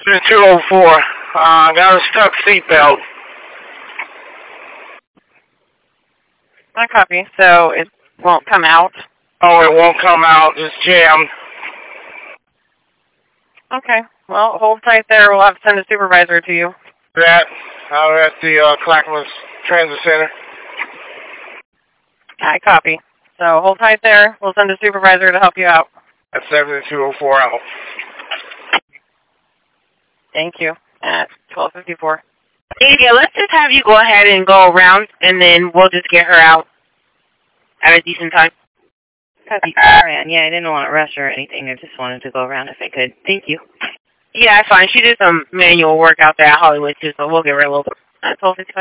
204. Got a stuck seatbelt. I copy. So it won't come out? Oh, it won't come out. It's jammed. Okay. Well, hold tight there. We'll have to send a supervisor to you. That. Out at the Clackamas Transit Center. I copy. So hold tight there. We'll send a supervisor to help you out. At 7204 out. Thank you. At 12:54. Yeah, let's just have you go ahead and go around, and then we'll just get her out at a decent time. Copy. Alright, yeah, I didn't want to rush or anything. I just wanted to go around if I could. Thank you. Yeah, that's fine. She did some manual work out there at Hollywood, too, so we'll give her a little bit. At 12:55.